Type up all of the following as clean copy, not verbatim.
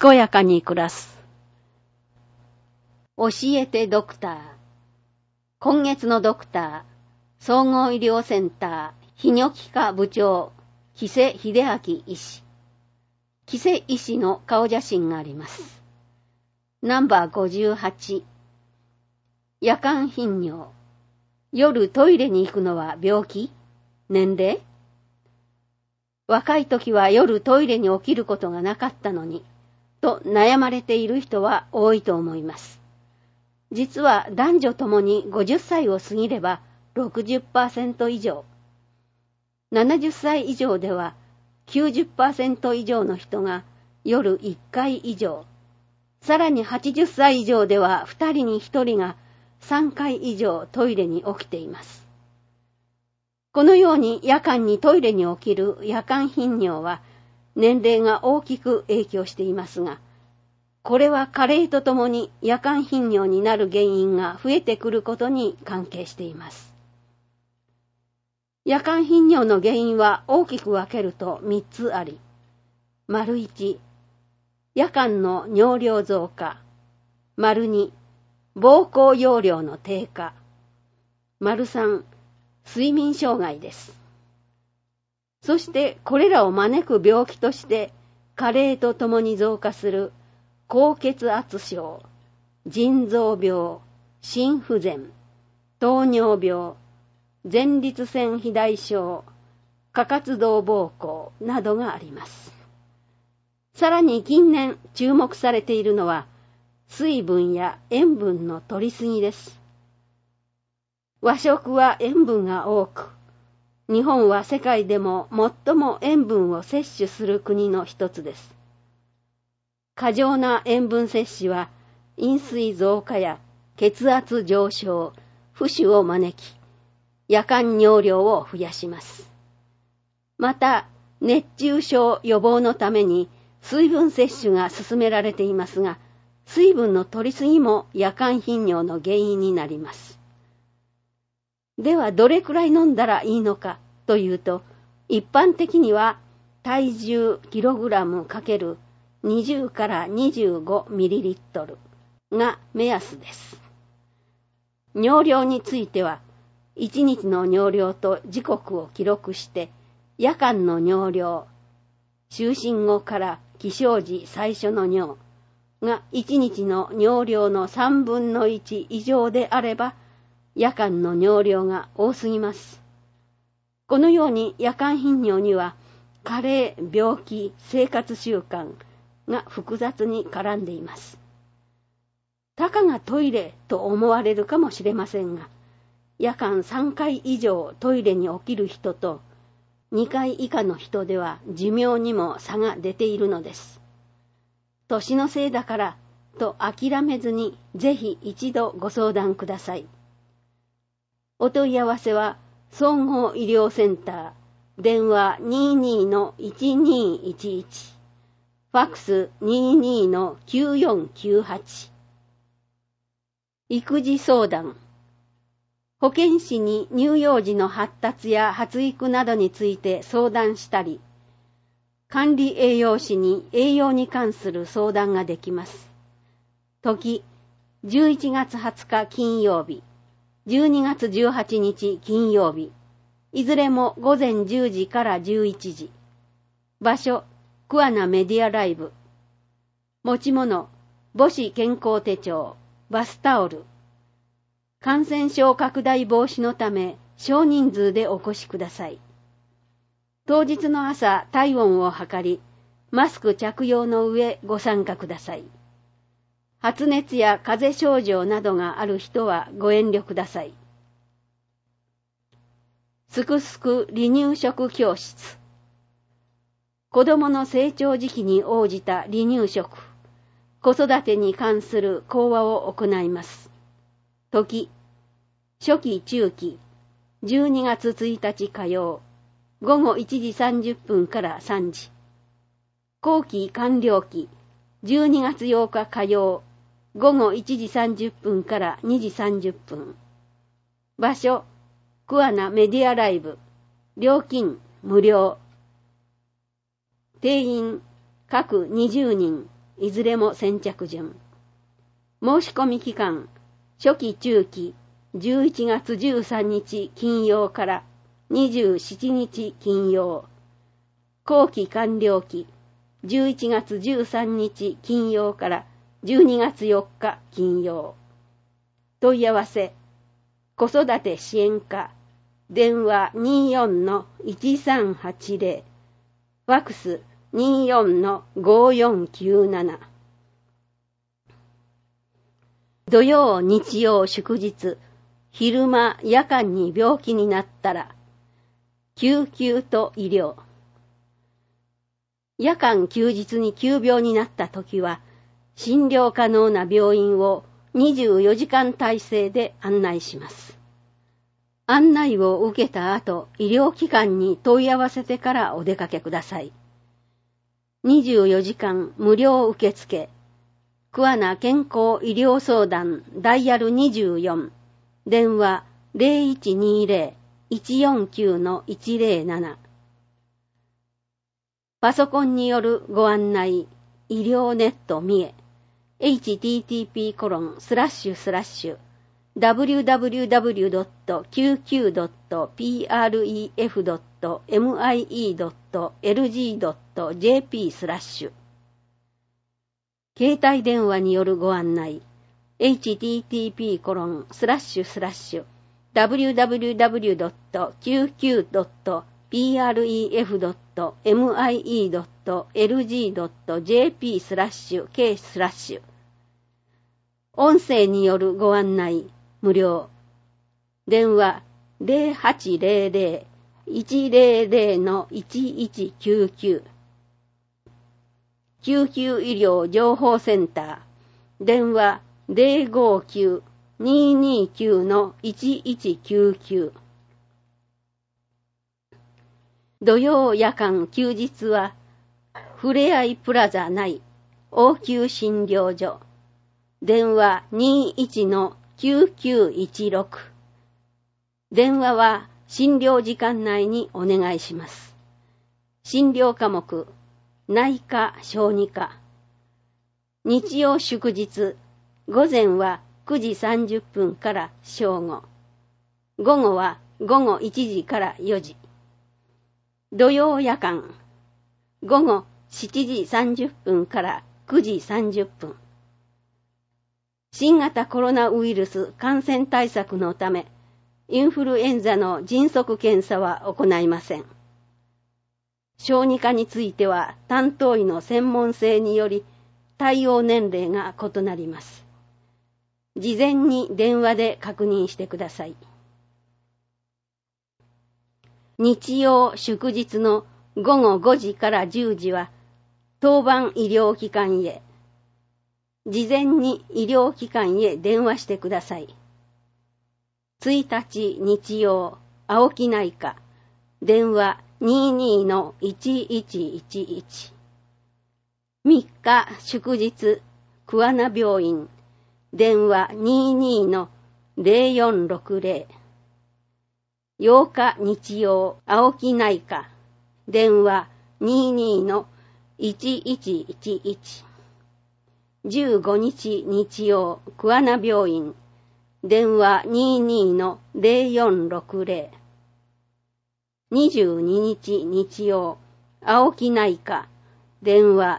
健やかに暮らす。教えてドクター。今月のドクター、総合医療センター、泌尿器科部長、木瀬秀明医師。木瀬医師の顔写真があります。ナンバー58。夜間頻尿。夜トイレに行くのは病気？年齢？若い時は夜トイレに起きることがなかったのに、と悩まれている人は多いと思います。実は男女ともに50歳を過ぎれば 60% 以上、70歳以上では 90% 以上の人が夜1回以上、さらに80歳以上では2人に1人が3回以上トイレに起きています。このように夜間にトイレに起きる夜間頻尿は年齢が大きく影響していますが、これは加齢とともに夜間頻尿になる原因が増えてくることに関係しています。夜間頻尿の原因は大きく分けると3つあり、1、夜間の尿量増加、2、膀胱容量の低下、3、睡眠障害です。そしてこれらを招く病気として加齢とともに増加する高血圧症、腎臓病、心不全、糖尿病、前立腺肥大症、過活動膀胱などがあります。さらに近年注目されているのは水分や塩分の摂りすぎです。和食は塩分が多く、日本は世界でも最も塩分を摂取する国の一つです。過剰な塩分摂取は飲水増加や血圧上昇、浮腫を招き、夜間尿量を増やします。また、熱中症予防のために水分摂取が勧められていますが、水分の摂りすぎも夜間頻尿の原因になります。ではどれくらい飲んだらいいのかというと、一般的には体重 kg×20 から 25ml が目安です。尿量については、1日の尿量と時刻を記録して、夜間の尿量、就寝後から起床時最初の尿が1日の尿量の3分の1以上であれば、夜間の尿量が多すぎます。このように夜間頻尿には加齢、病気、生活習慣が複雑に絡んでいます。たかがトイレと思われるかもしれませんが、夜間3回以上トイレに起きる人と2回以下の人では寿命にも差が出ているのです。年のせいだからと諦めずにぜひ一度ご相談ください。お問い合わせは総合医療センター、電話 22-1211、ファックス 22-9498。育児相談。保健師に乳幼児の発達や発育などについて相談したり、管理栄養士に栄養に関する相談ができます。時、11月20日金曜日、12月18日金曜日、いずれも午前10時から11時。場所、桑名メディアライブ。持ち物、母子健康手帳、バスタオル。感染症拡大防止のため少人数でお越しください。当日の朝、体温を測り、マスク着用の上ご参加ください。発熱や風邪症状などがある人はご遠慮ください。すくすく離乳食教室。子供の成長時期に応じた離乳食、子育てに関する講話を行います。時、初期中期、12月1日火曜、午後1時30分から3時。後期完了期、12月8日火曜、午後1時30分から2時30分。場所、桑名メディアライブ。料金、無料。定員、各20人、 いずれも先着順。申し込み期間、初期中期、11月13日金曜から27日金曜。後期完了期、11月13日金曜から12月4日金曜。問い合わせ、子育て支援課、電話 24-1380、ファクス 24-5497。土曜、日曜、祝日、昼間、夜間に病気になったら、救急と医療。夜間休日に急病になったときは、診療可能な病院を24時間体制で案内します。案内を受けた後、医療機関に問い合わせてからお出かけください。24時間無料受付。桑名健康医療相談ダイヤル24。電話 0120-149-107。パソコンによるご案内、医療ネット三重。http://www.qq.pref.mie.lg.jp/ 携帯電話によるご案内 http://www.qq.pref.mie.lg.jp/k/ 音声によるご案内無料。電話 0800-100-1199。救急医療情報センター。電話 059-229-1199。土曜夜間休日は、ふれあいプラザ内応急診療所。電話 21-9916。電話は診療時間内にお願いします。診療科目、内科・小児科。日曜祝日、午前は9時30分から正午。午後は午後1時から4時。土曜夜間、午後7時30分から9時30分。新型コロナウイルス感染対策のため、インフルエンザの迅速検査は行いません。小児科については担当医の専門性により対応年齢が異なります。事前に電話で確認してください。日曜祝日の午後5時から10時は当番医療機関へ。事前に医療機関へ電話してください。1日日曜、青木内科、電話 22-1111。3日祝日、桑名病院、電話 22-0460。8日日曜、青木内科、電話 22-1111。15日日曜、桑名病院、電話 22-0460。22日日曜、青木内科、電話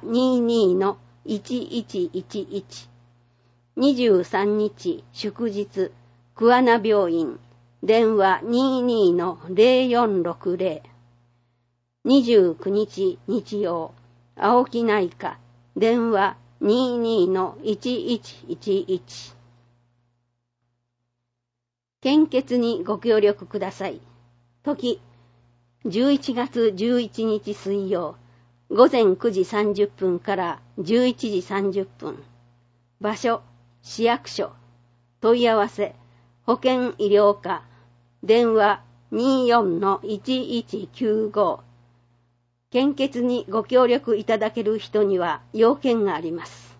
22-1111。23日祝日、桑名病院、電話 22-0460。29日日曜、青木内科、電話 22-1111。献血にご協力ください。時、11月11日水曜、午前9時30分から11時30分。場所、市役所。問い合わせ、保健医療課。電話 24-1195。献血にご協力いただける人には要件があります。